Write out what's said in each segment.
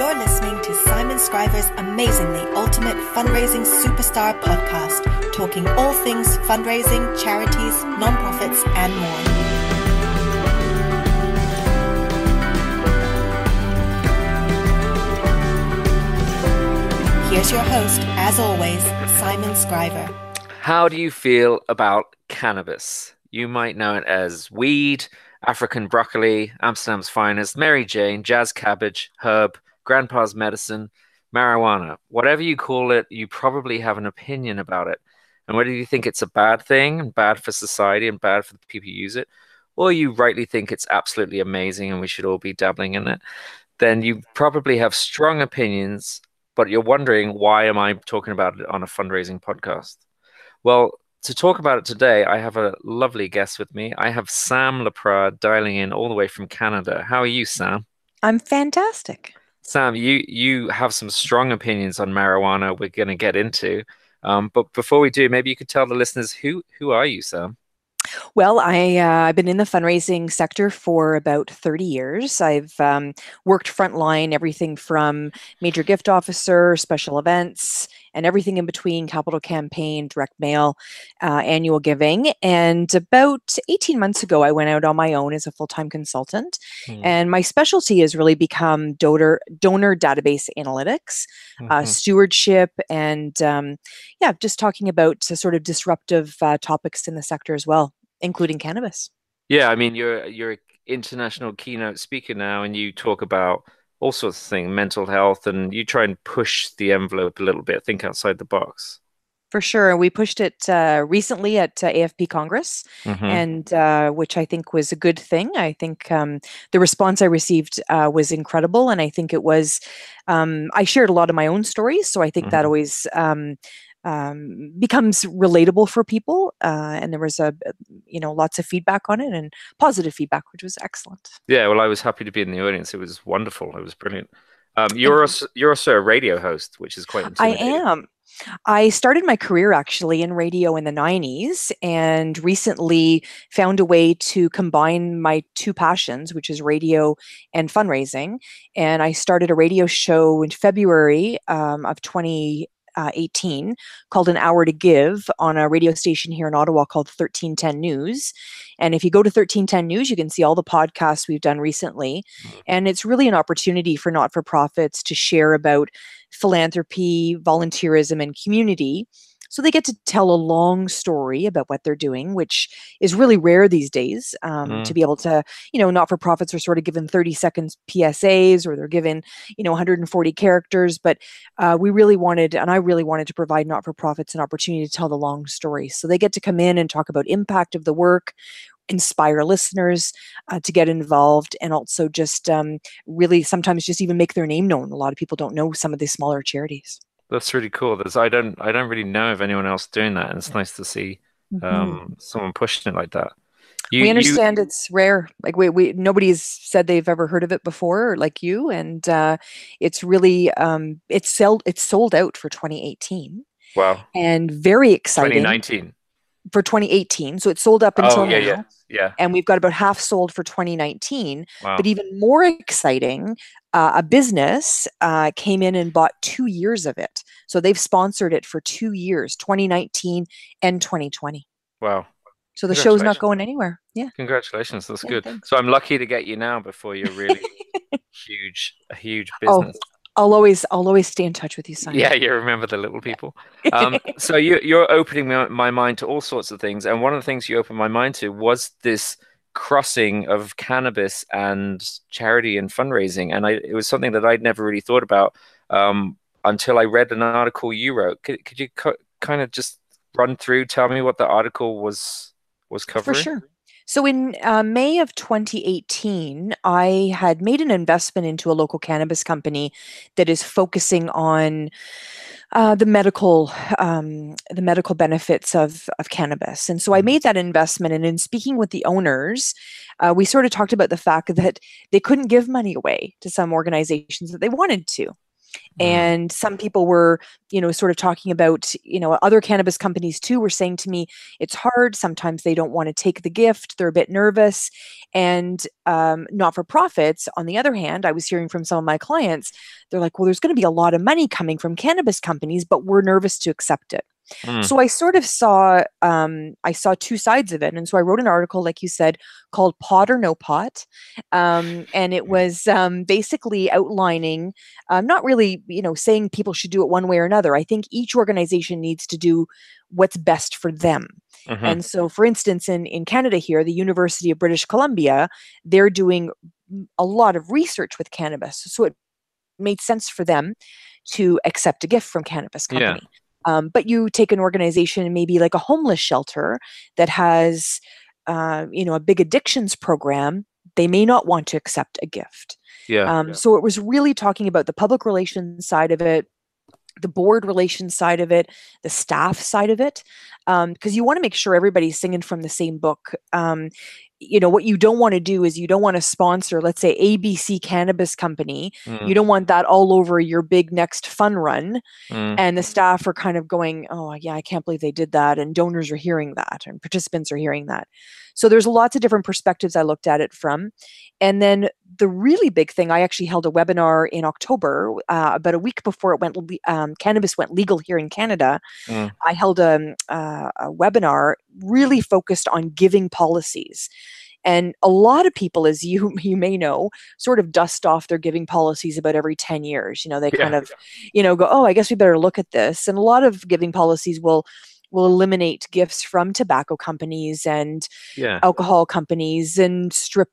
You're listening to Simon Scriver's amazingly ultimate fundraising superstar podcast, talking all things fundraising, charities, nonprofits, and more. Here's your host, as always, Simon Scriver. How do you feel about cannabis? You might know it as weed, African broccoli, Amsterdam's finest, Mary Jane, jazz cabbage, herb, grandpa's medicine, marijuana. Whatever you call it, you probably have an opinion about it. And whether you think it's a bad thing and bad for society and bad for the people who use it, or you rightly think it's absolutely amazing and we should all be dabbling in it, then you probably have strong opinions, but you're wondering, why am I talking about it on a fundraising podcast? Well, to talk about it today, I have a lovely guest with me. I have Sam Laprade dialing in all the way from Canada. How are you, Sam? I'm fantastic. Sam, you have some strong opinions on marijuana we're going to get into. But before we do, maybe you could tell the listeners, who are you, Sam? Well, I've been in the fundraising sector for about 30 years. I've worked frontline, everything from major gift officer, special events, and everything in between, capital campaign, direct mail, annual giving. And about 18 months ago, I went out on my own as a full-time consultant. And my specialty has really become donor database analytics, stewardship, and just talking about sort of disruptive topics in the sector as well, including cannabis. Yeah, I mean, you're an international keynote speaker now, and you talk about all sorts of things, mental health, and you try and push the envelope a little bit, think outside the box. For sure. We pushed it recently at AFP Congress, and which I think was a good thing. I think the response I received was incredible, and I think it was, I shared a lot of my own stories, so I think that always becomes relatable for people, and there was lots of feedback on it, and positive feedback, which was excellent. Yeah, well, I was happy to be in the audience. It was wonderful. It was brilliant. You're also a radio host, which is quite intimidating. I am. I started my career actually in radio in the 90s, and recently found a way to combine my two passions, which is radio and fundraising. And I started a radio show in February of 2018 called An Hour to Give on a radio station here in Ottawa called 1310 News. And if you go to 1310 News, you can see all the podcasts we've done recently. And it's really an opportunity for not-for-profits to share about philanthropy, volunteerism, and community. So they get to tell a long story about what they're doing, which is really rare these days, to be able to, not-for-profits are sort of given 30 seconds PSAs, or they're given, 140 characters. But we really wanted, and I really wanted to provide not-for-profits an opportunity to tell the long story. So they get to come in and talk about impact of the work, inspire listeners to get involved, and also just really sometimes just even make their name known. A lot of people don't know some of these smaller charities. That's really cool. I don't really know of anyone else doing that, and it's nice to see someone pushing it like that. We understand it's rare. Like we nobody's said they've ever heard of it before, like you, and it's really it's sold out for 2018. Wow! And very exciting. 2019. For 2018, so it sold up until now. Yeah. And we've got about half sold for 2019. Wow. But even more exciting, a business came in and bought 2 years of it. So they've sponsored it for 2 years, 2019 and 2020. Wow. So the show's not going anywhere. Yeah. Congratulations. That's good. Thanks. So I'm lucky to get you now before you're really a huge business. I'll always stay in touch with you, Simon. Yeah, you remember the little people. So you're opening my mind to all sorts of things, and one of the things you opened my mind to was this crossing of cannabis and charity and fundraising, and it was something that I'd never really thought about until I read an article you wrote. Could you kind of just tell me what the article was covering? For sure. So in May of 2018, I had made an investment into a local cannabis company that is focusing on the medical benefits of cannabis. And so I made that investment, and in speaking with the owners, we sort of talked about the fact that they couldn't give money away to some organizations that they wanted to. And some people were, sort of talking about, other cannabis companies too were saying to me, it's hard. Sometimes they don't want to take the gift. They're a bit nervous. And not-for-profits, on the other hand, I was hearing from some of my clients, they're like, well, there's going to be a lot of money coming from cannabis companies, but we're nervous to accept it. So I sort of saw two sides of it. And so I wrote an article, like you said, called Pot or No Pot. And it was basically outlining, not really, saying people should do it one way or another. I think each organization needs to do what's best for them. And so, for instance, in Canada here, the University of British Columbia, they're doing a lot of research with cannabis. So it made sense for them to accept a gift from cannabis company. But you take an organization, maybe like a homeless shelter that has, a big addictions program, they may not want to accept a gift. So it was really talking about the public relations side of it, the board relations side of it, the staff side of it, because you want to make sure everybody's singing from the same book. What you don't want to do is you don't want to sponsor, let's say, ABC Cannabis Company. You don't want that all over your big next fun run. And the staff are kind of going, oh, yeah, I can't believe they did that. And donors are hearing that and participants are hearing that. So there's lots of different perspectives I looked at it from. And then the really big thing, I actually held a webinar in October, about a week before cannabis went legal here in Canada. I held a webinar really focused on giving policies. And a lot of people, as you may know, sort of dust off their giving policies about every 10 years. They kind of, go, oh, I guess we better look at this. And a lot of giving policies will eliminate gifts from tobacco companies and alcohol companies and strip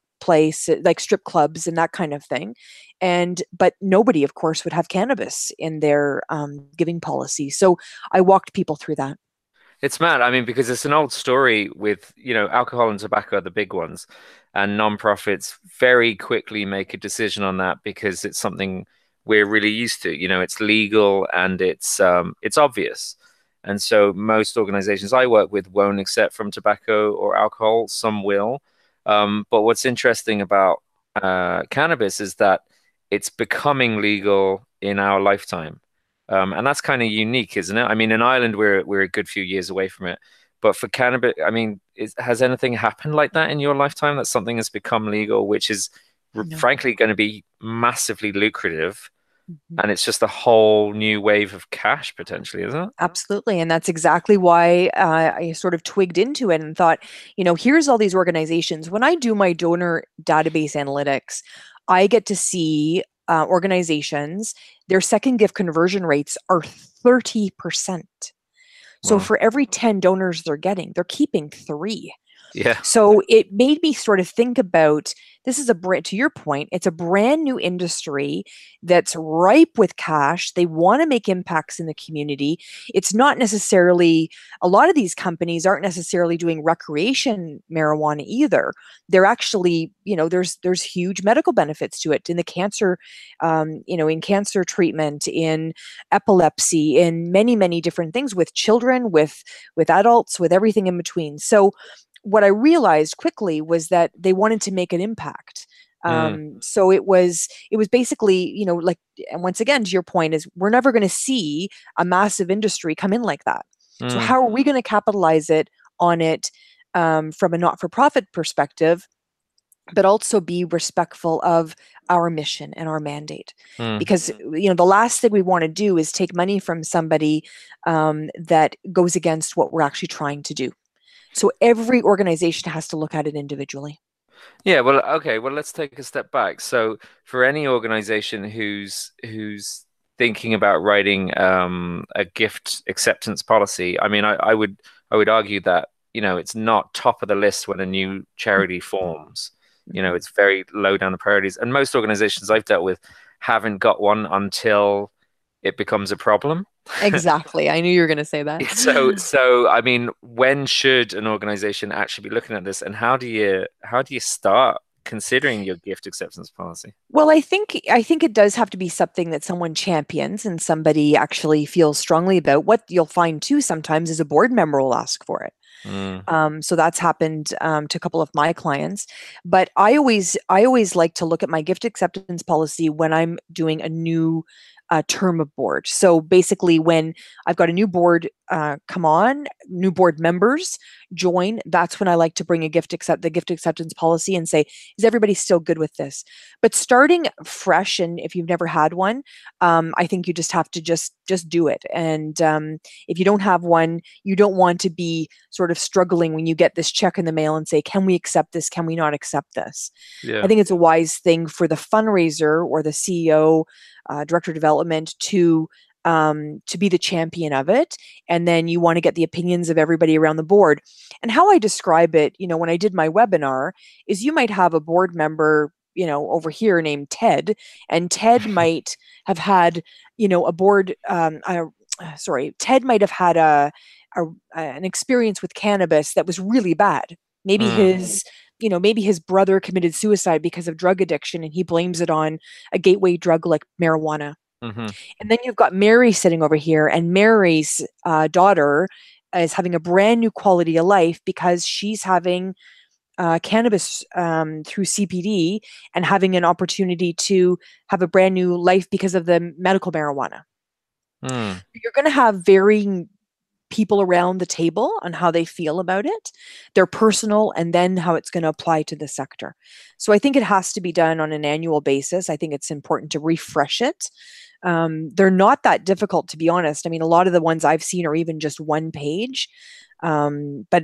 clubs and that kind of thing. But nobody, of course, would have cannabis in their giving policy. So I walked people through that. It's mad. I mean, because it's an old story with, alcohol and tobacco are the big ones, and nonprofits very quickly make a decision on that because it's something we're really used to. It's legal and it's obvious. And so most organizations I work with won't accept from tobacco or alcohol. Some will. But what's interesting about cannabis is that it's becoming legal in our lifetime. And that's kind of unique, isn't it? I mean, in Ireland, we're a good few years away from it. But for cannabis, I mean, has anything happened like that in your lifetime, that something has become legal, which is frankly going to be massively lucrative? And it's just a whole new wave of cash potentially, isn't it? Absolutely. And that's exactly why I sort of twigged into it and thought, here's all these organizations. When I do my donor database analytics, I get to see organizations, their second gift conversion rates are 30%. So for every 10 donors they're keeping 3. Yeah. So it made me sort of think about, this is to your point, it's a brand new industry that's ripe with cash. They want to make impacts in the community. It's not necessarily, a lot of these companies aren't necessarily doing recreation marijuana either. They're actually, there's huge medical benefits to it in the cancer, in cancer treatment, in epilepsy, in many, many different things with children, with adults, with everything in between. So what I realized quickly was that they wanted to make an impact. So it was basically, and once again, to your point, is we're never going to see a massive industry come in like that. So how are we going to capitalize on it from a not-for-profit perspective, but also be respectful of our mission and our mandate? Because, the last thing we want to do is take money from somebody that goes against what we're actually trying to do. So every organization has to look at it individually. Yeah, well, okay. Well, let's take a step back. So for any organization who's thinking about writing a gift acceptance policy, I mean, I would argue that, it's not top of the list when a new charity forms. It's very low down the priorities. And most organizations I've dealt with haven't got one until it becomes a problem. Exactly. I knew you were going to say that. So I mean, when should an organization actually be looking at this, and how do you start considering your gift acceptance policy? Well, I think it does have to be something that someone champions and somebody actually feels strongly about. What you'll find too sometimes is a board member will ask for it. So that's happened to a couple of my clients. But I always like to look at my gift acceptance policy when I'm doing a new term of board. So basically, when I've got a new board new board members join, that's when I like to bring the gift acceptance policy and say, is everybody still good with this? But starting fresh, and if you've never had one, I think you just have to just do it. And if you don't have one, you don't want to be sort of struggling when you get this check in the mail and say, can we accept this? Can we not accept this? Yeah. I think it's a wise thing for the fundraiser or the CEO, director of development, to be the champion of it. And then you want to get the opinions of everybody around the board. And how I describe it, when I did my webinar, is you might have a board member, over here named Ted, and Ted might have had, a board, Ted might have had an experience with cannabis that was really bad. Maybe his brother committed suicide because of drug addiction, and he blames it on a gateway drug like marijuana. Mm-hmm. And then you've got Mary sitting over here, and Mary's daughter is having a brand new quality of life because she's having cannabis through CPD and having an opportunity to have a brand new life because of the medical marijuana. You're going to have varying people around the table on how they feel about it, their personal, and then how it's going to apply to the sector. So I think it has to be done on an annual basis. I think it's important to refresh it. They're not that difficult, to be honest. I mean, a lot of the ones I've seen are even just one page. But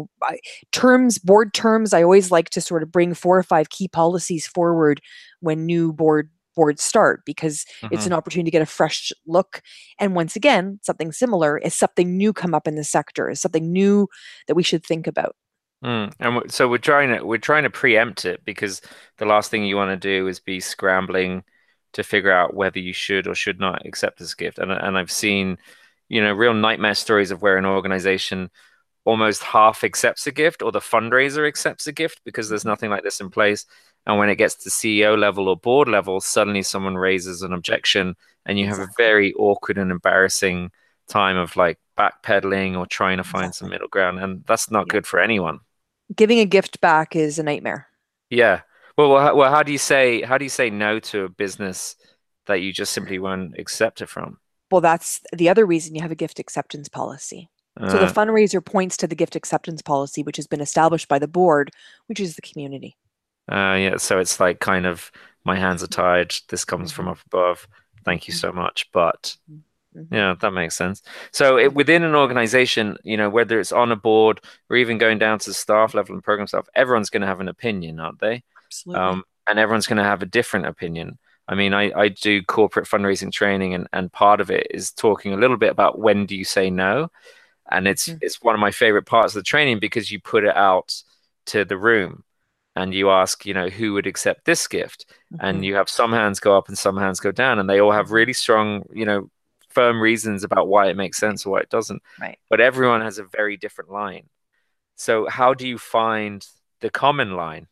board terms, I always like to sort of bring 4 or 5 key policies forward when new boards start, because it's an opportunity to get a fresh look. And once again, something similar is something new come up in the sector, is something new that we should think about. And so we're trying to preempt it, because the last thing you want to do is be scrambling to figure out whether you should or should not accept this gift. And I've seen, real nightmare stories of where an organization almost half accepts a gift, or the fundraiser accepts a gift, because there's nothing like this in place. And when it gets to CEO level or board level, suddenly someone raises an objection, and you have a very awkward and embarrassing time of like backpedaling or trying to find some middle ground. And that's not good for anyone. Giving a gift back is a nightmare. Yeah. Well, how do you say no to a business that you just simply won't accept it from? Well, that's the other reason you have a gift acceptance policy. So the fundraiser points to the gift acceptance policy, which has been established by the board, which is the community. Yeah, so it's like kind of, my hands are tied. This comes from up above. Thank you so much. But yeah, that makes sense. So within an organization, whether it's on a board or even going down to staff level and program staff, everyone's going to have an opinion, aren't they? Absolutely. And everyone's going to have a different opinion. I mean, I do corporate fundraising training, and part of it is talking a little bit about when do you say no. And it's one of my favorite parts of the training, because you put it out to the room and you ask, who would accept this gift? And you have some hands go up and some hands go down, and they all have really strong, firm reasons about why it makes sense or why it doesn't. Right. But everyone has a very different line. So how do you find the common line?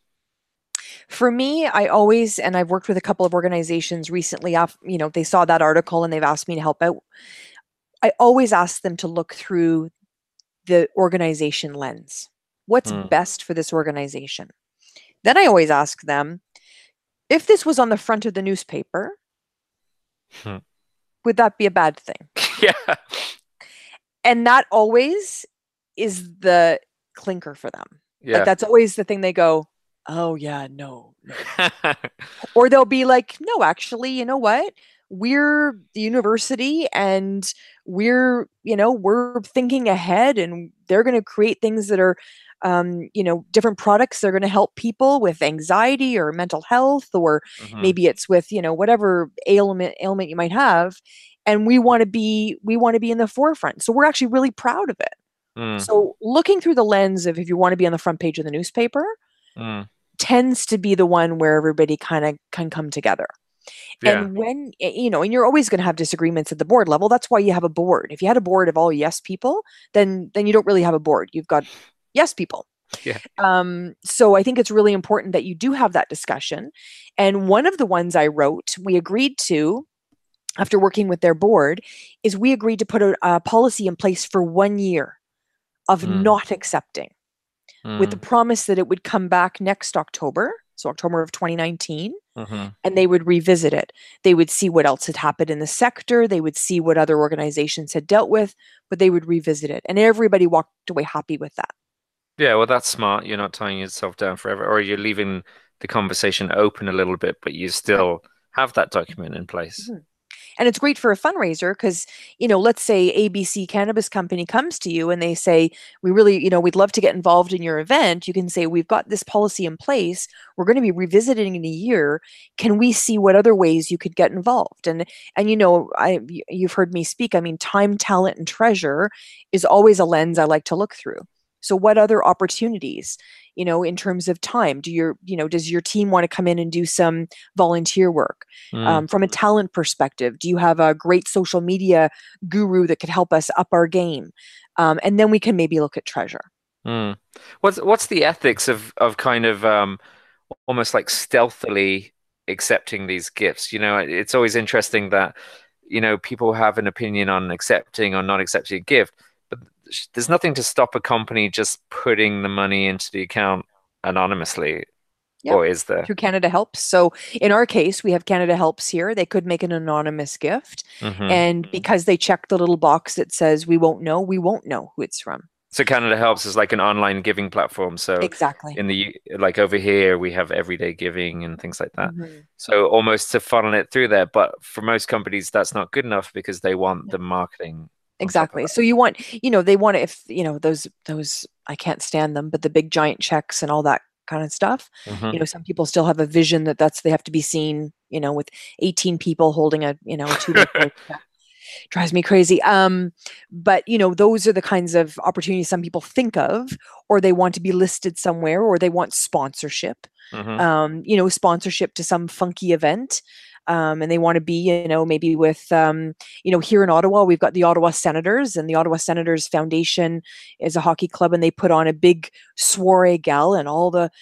For me, and I've worked with a couple of organizations recently, they saw that article and they've asked me to help out. I always ask them to look through the organization lens. What's best for this organization? Then I always ask them, if this was on the front of the newspaper, would that be a bad thing? Yeah. And that always is the clinker for them. Yeah. Like, that's always the thing they go, oh yeah, no. Or they'll be like, no, actually, you know what? We're the university, and we're thinking ahead, and they're going to create things that are, different products that are going to help people with anxiety or mental health, or maybe it's with, whatever ailment you might have. And we want to be in the forefront. So we're actually really proud of it. So looking through the lens of, if you want to be on the front page of the newspaper, tends to be the one where everybody kind of can come together. Yeah. And when, and you're always going to have disagreements at the board level. That's why you have a board. If you had a board of all yes people, then you don't really have a board. You've got yes people. Yeah. So I think it's really important that you do have that discussion. And one of the ones I wrote, we agreed to, after working with their board, is we agreed to put a policy in place for 1 year of not accepting, with the promise that it would come back next October so October of 2019, Hmm. and they would revisit it. They would see what else had happened in the sector. They would see what other organizations had dealt with, but they would revisit it. And everybody walked away happy with that. Yeah, well, that's smart. You're not tying yourself down forever, or you're leaving the conversation open a little bit, but you Yeah. still have that document in place. Mhm. And it's great for a fundraiser because, let's say ABC Cannabis Company comes to you and they say, we really, we'd love to get involved in your event. You can say, we've got this policy in place. We're going to be revisiting in a year. Can we see what other ways you could get involved? And you've heard me speak. I mean, time, talent, and treasure is always a lens I like to look through. So what other opportunities, in terms of time, does your team want to come in and do some volunteer work? Mm. From a talent perspective, do you have a great social media guru that could help us up our game? And then we can maybe look at treasure. Mm. What's the ethics of kind of almost like stealthily accepting these gifts? It's always interesting that, people have an opinion on accepting or not accepting a gift, but there's nothing to stop a company just putting the money into the account anonymously, Yeah. or is there? Through Canada Helps. So in our case, we have Canada Helps here. They could make an anonymous gift. Hmm. And because they check the little box that says we won't know who it's from. So Canada Helps is like an online giving platform. So Exactly. like over here we have everyday giving and things like that. Mhm. So almost to funnel it through there, but for most companies that's not good enough because they want Yeah. the marketing on top of Exactly. So they want if, those, I can't stand them, but the big giant checks and all that kind of stuff. that. Hmm. Some people still have a vision they have to be seen, with 18 people holding a 2 by 4 check. Drives me crazy. But those are the kinds of opportunities some people think of, or they want to be listed somewhere, or they want sponsorship. Hmm. Sponsorship to some funky event. And they want to be, maybe with, here in Ottawa, we've got the Ottawa Senators, and the Ottawa Senators Foundation is a hockey club, and they put on a big soiree gal, and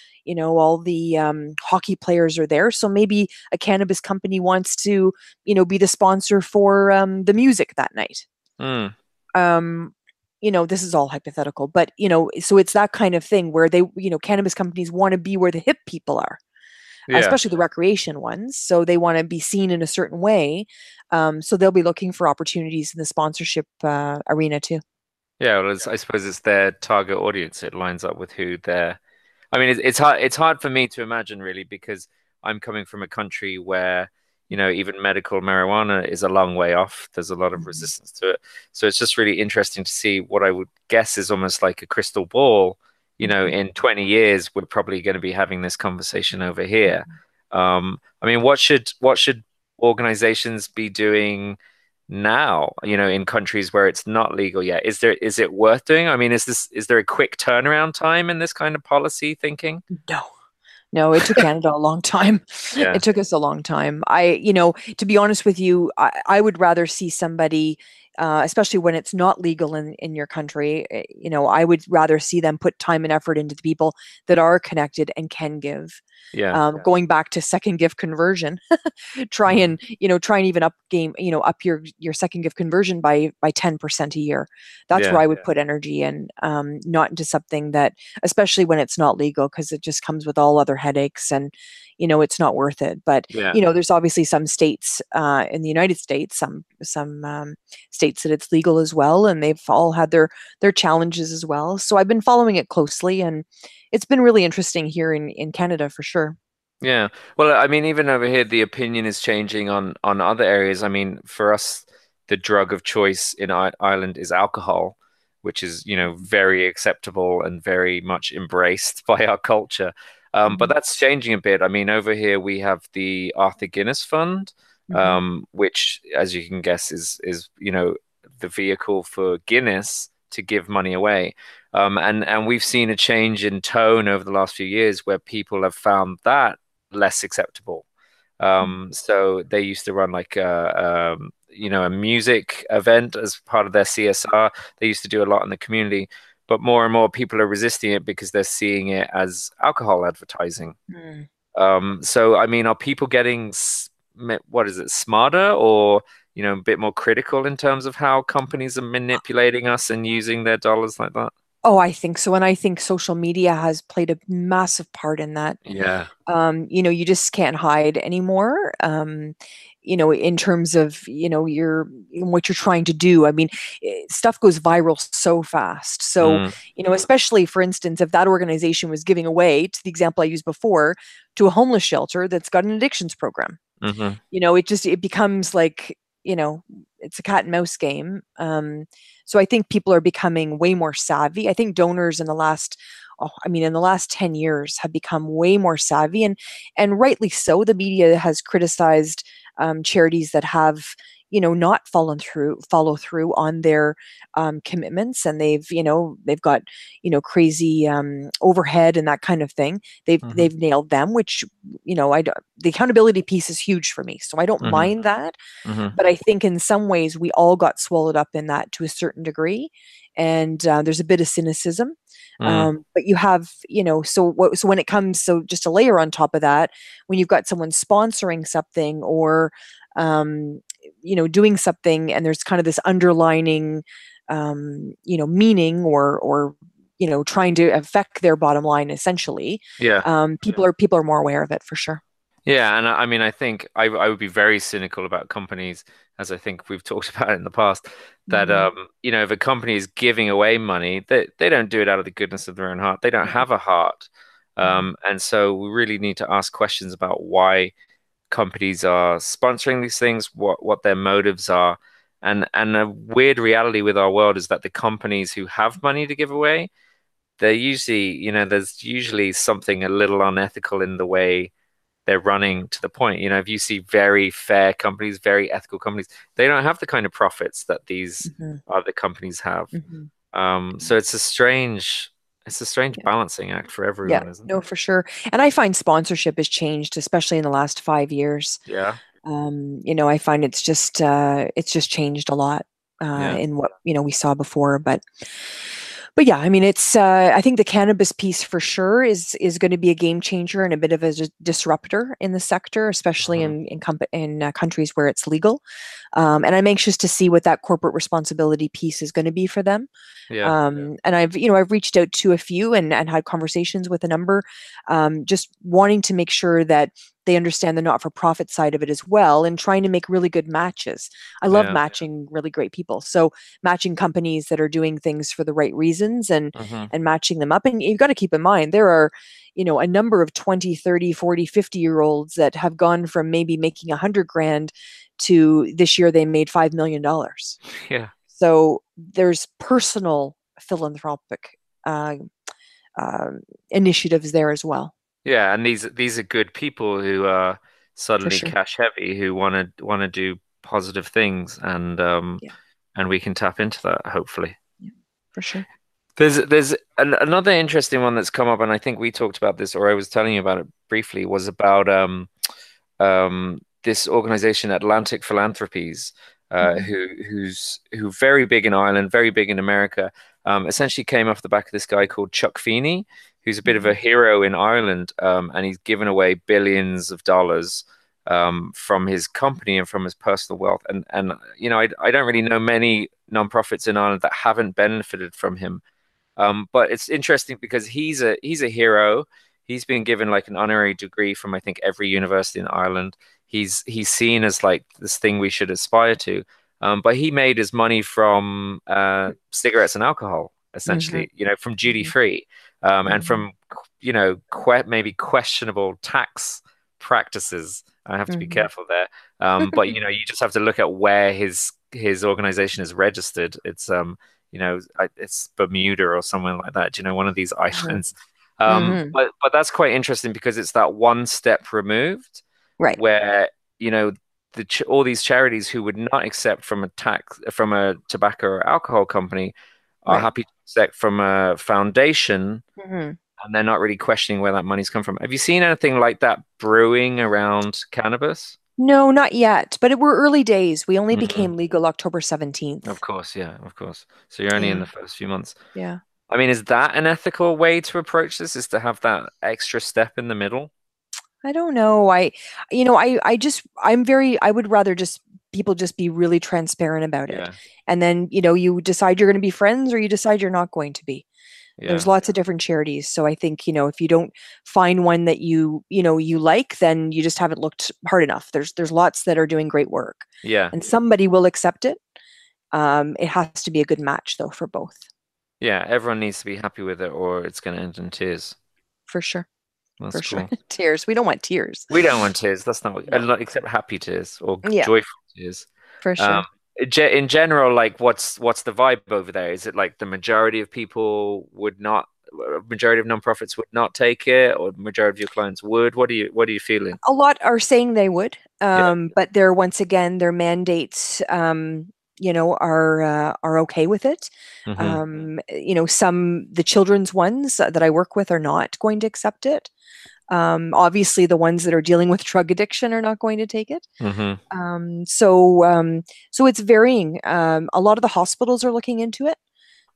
all the hockey players are there. So maybe a cannabis company wants to, be the sponsor for the music that night. Mm. This is all hypothetical, but so it's that kind of thing where they, cannabis companies want to be where the hip people are, Yeah. especially the recreation ones. So they want to be seen in a certain way. So they'll be looking for opportunities in the sponsorship arena too. Yeah, well, I suppose it's their target audience. It lines up with who they're. I mean, it's hard. It's hard for me to imagine really because I'm coming from a country where even medical marijuana is a long way off. There's a lot of Mhm. resistance to it. So it's just really interesting to see what I would guess is almost like a crystal ball. Mhm. In 20 years, we're probably going to be having this conversation over here. I mean, what should organizations be doing now, in countries where it's not legal yet? Is it worth doing? I mean, is there a quick turnaround time in this kind of policy thinking? No. No, it took Canada a long time. Yeah. It took us a long time. To be honest with you, I would rather see somebody, especially when it's not legal in your country, I would rather see them put time and effort into the people that are connected and can give. Yeah. Going back to second gift conversion, try Mhm. and even up your second gift conversion by 10% a year. That's where Yeah. I would put energy in, not into something that, especially when it's not legal, because it just comes with all other headaches, and it's not worth it. But Yeah. there's obviously some states in the United States, some states that it's legal as well, and they've all had their challenges as well. So I've been following it closely, and it's been really interesting here in Canada for sure. Yeah. Well, I mean, even over here, the opinion is changing on other areas. I mean, for us, the drug of choice in Ireland is alcohol, which is, very acceptable and very much embraced by our culture. But Mhm. that's changing a bit. I mean, over here we have the Arthur Guinness Fund, Mhm. which, as you can guess, is the vehicle for Guinness to give money away. And we've seen a change in tone over the last few years where people have found that less acceptable. Mhm. So they used to run like a music event as part of their CSR. They used to do a lot in the community, but more and more people are resisting it because they're seeing it as alcohol advertising. Mm. So I mean, are people getting what is it, smarter, or a bit more critical in terms of how companies are manipulating us and using their dollars like that? Oh, I think so. And I think social media has played a massive part in that. Yeah. You just can't hide anymore. In terms of, what you're trying to do. I mean, stuff goes viral so fast. So, Mm, especially for instance, if that organization was giving away, to the example I used before, to a homeless shelter that's got an addictions program, hmm it becomes like, it's a cat and mouse game. So I think people are becoming way more savvy. I think donors in the last 10 years have become way more savvy, and rightly so. The media has criticized charities that have, not follow through on their commitments, and they've got, crazy overhead and that kind of thing. hmm They've nailed them, which, the accountability piece is huge for me. So I don't hmm mind that. hmm But I think in some ways we all got swallowed up in that to a certain degree. And there's a bit of cynicism. Mm, But you have, so when it comes, so just a layer on top of that, when you've got someone sponsoring something or, um, doing something, and there's kind of this underlining, meaning or, trying to affect their bottom line essentially, yeah. people are more aware of it for sure. Yeah, and I mean, I think I would be very cynical about companies, as I think we've talked about in the past, that Hmm. if a company is giving away money, they don't do it out of the goodness of their own heart. They don't have a heart. Hmm. And so we really need to ask questions about why companies are sponsoring these things, what their motives are. And a weird reality with our world is that the companies who have money to give away, they're usually, there's usually something a little unethical in the way they're running to the point. If you see very fair companies, very ethical companies, they don't have the kind of profits that these Hmm. other companies have. Hmm. So it's a strange balancing act for Yeah, everyone, isn't no, it? for sure. And I find sponsorship has changed, especially in the last 5 years. Yeah, I find it's just changed a lot yeah, in what we saw before. But yeah, I mean, I think the cannabis piece for sure is going to be a game changer and a bit of a disruptor in the sector, especially hmm in countries where it's legal. And I'm anxious to see what that corporate responsibility piece is going to be for them. yeah, And I've reached out to a few and had conversations with a number, just wanting to make sure that they understand the not-for-profit side of it as well, and trying to make really good matches. I love yeah, matching really great people. So matching companies that are doing things for the right reasons, and hmm matching them up. And you've got to keep in mind there are, a number of 20, 30, 40, 50 year olds that have gone from maybe making 100 grand to this year they made $5 million. yeah, So there's personal philanthropic uh, uh, initiatives there as well, yeah. And these are good people who are for suddenly sure. cash heavy, who want to do positive things, Yeah, and we can tap into that hopefully. yeah, for sure. Another interesting one that's come up, and I think we talked about this, or I was telling you about it briefly, was about this organization, Atlantic Philanthropies, Hmm. who very big in Ireland, very big in America. Essentially came off the back of this guy called Chuck Feeney, who's a bit of Hmm. a hero in Ireland, and he's given away billions of dollars from his company and from his personal wealth. And I don't really know many nonprofits in Ireland that haven't benefited from him. But it's interesting because he's a hero. He's been given like an honorary degree from I think every university in Ireland. He's seen as like this thing we should aspire to. But he made his money from cigarettes and alcohol, Hmm. essentially, from duty Hmm. free, and Hmm. from maybe questionable tax practices. I have to be Hmm. careful there. But you just have to look at where his organization is registered. It's Bermuda or somewhere like that. One of these Hmm. islands. Hmm. But that's quite interesting because it's that one step removed Right. where you know all these charities who would not accept from a tobacco or alcohol company are Right. happy to accept from a foundation, Hmm. and they're not really questioning where that money's come from. Have you seen anything like that brewing around cannabis? No, not yet. But we're early days. We only hmm became legal October 17th. Of course, yeah, of course. So you're only in Yeah. the first few months. Yeah. I mean, is that an ethical way to approach this? Is to have that extra step in the middle? I don't know. I would rather just people just be really transparent about it. Yeah. And then, you decide you're going to be friends or you decide you're not going to be. There's lots of different charities. So I think, if you don't find one that you like, then you just haven't looked hard enough. There's lots that are doing great work. Yeah. And somebody will accept it. It has to be a good match, though, for both. Yeah, everyone needs to be happy with it, or it's going to end in tears. For sure. That's for cool. Sure. Tears. We don't want tears. We don't want tears. That's not except happy tears or joyful tears. For sure. In general, like what's the vibe over there? Is it like the majority of people majority of nonprofits would not take it, or majority of your clients would? What are you feeling? A lot are saying they would, but once again, their mandates, are okay with it. Mm-hmm. The children's ones that I work with are not going to accept it. Obviously, the ones that are dealing with drug addiction are not going to take it. Mm-hmm. So it's varying. A lot of the hospitals are looking into it.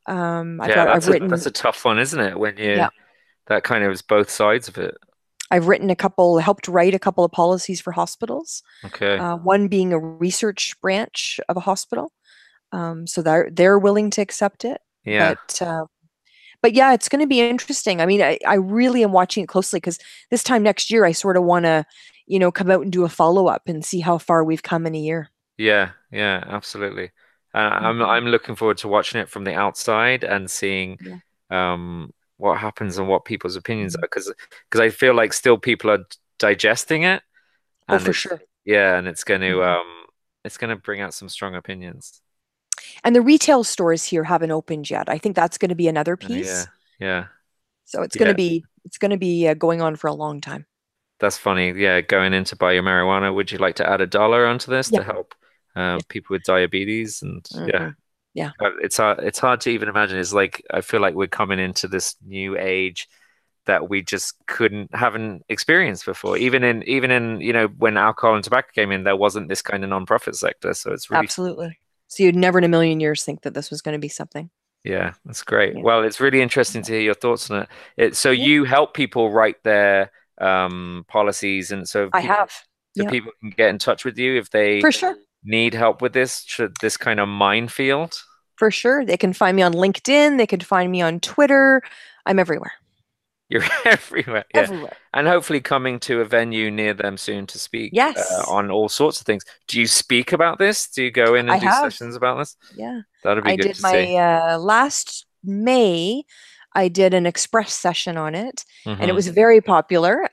That's a tough one, isn't it? When that kind of is both sides of it. I've helped write a couple of policies for hospitals. Okay. One being a research branch of a hospital. So they're willing to accept it. Yeah. But yeah, it's going to be interesting. I mean, I really am watching it closely because this time next year, I sort of want to, come out and do a follow-up and see how far we've come in a year. Yeah, absolutely. I'm looking forward to watching it from the outside and seeing what happens and what people's opinions are, because I feel like still people are digesting it. And for sure. Yeah, and it's going to bring out some strong opinions. And the retail stores here haven't opened yet. I think that's going to be another piece. Yeah. So it's going to be going on for a long time. That's funny. Yeah, going in to buy your marijuana. Would you like to add $1 onto this to help people with diabetes? And yeah, it's hard to even imagine. It's like I feel like we're coming into this new age that we just haven't experienced before. Even in when alcohol and tobacco came in, there wasn't this kind of nonprofit sector. So it's really absolutely. So you'd never in a million years think that this was going to be something. Yeah, that's great. Yeah. Well, it's really interesting to hear your thoughts on it. So you help people write their policies, and so people can get in touch with you if they for sure need help with this kind of minefield. For sure. They can find me on LinkedIn. They can find me on Twitter. I'm everywhere. You're everywhere. Yeah. Everywhere. And hopefully coming to a venue near them soon to speak on all sorts of things. Do you speak about this? Do you go in and do sessions about this? Yeah. That'd be good to see. I did my last May, I did an express session on it, and it was very popular.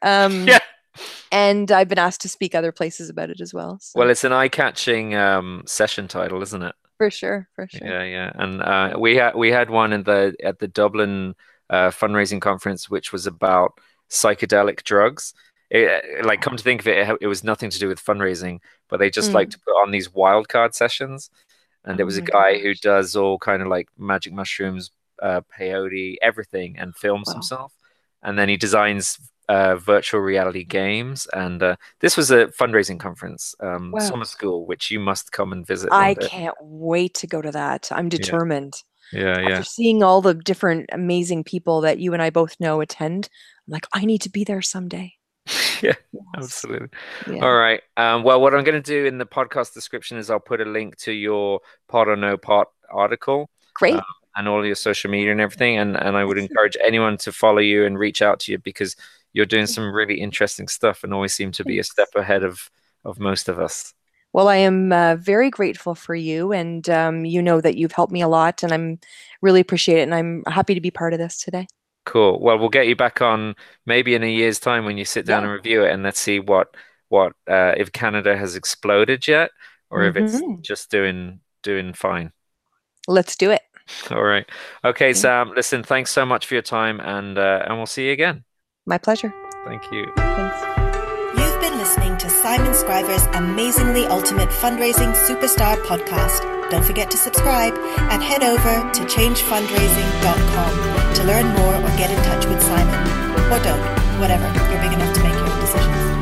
And I've been asked to speak other places about it as well. So. Well, it's an eye-catching session title, isn't it? For sure. Yeah. And we had one at the Dublin fundraising conference, which was about psychedelic drugs. Come to think of it, it was nothing to do with fundraising, but they just like to put on these wildcard sessions. And there was a guy who does all kind of like magic mushrooms, peyote, everything, and films himself. And then he designs virtual reality games. And this was a fundraising conference, summer school, which you must come and visit. I can't wait to go to that. I'm determined. Yeah. After seeing all the different amazing people that you and I both know attend, I'm like, I need to be there someday. Yeah, absolutely. Yeah. All right. Well, what I'm going to do in the podcast description is I'll put a link to your Pot or No Pot article. Great. And all your social media and everything. And I would encourage anyone to follow you and reach out to you, because you're doing some really interesting stuff and always seem to be a step ahead of most of us. Well, I am very grateful for you, and you know that you've helped me a lot, and I'm really appreciate it, and I'm happy to be part of this today. Cool. Well, we'll get you back on maybe in a year's time when you sit down and review it, and let's see what if Canada has exploded yet, or if it's just doing fine. Let's do it. All right. Okay, Sam. Listen, thanks so much for your time, and we'll see you again. My pleasure. Thank you. Thanks. You've been listening to Simon Scriver's Amazingly Ultimate Fundraising Superstar podcast. Don't forget to subscribe and head over to changefundraising.com to learn more or get in touch with Simon. Or don't. Whatever. You're big enough to make your own decisions.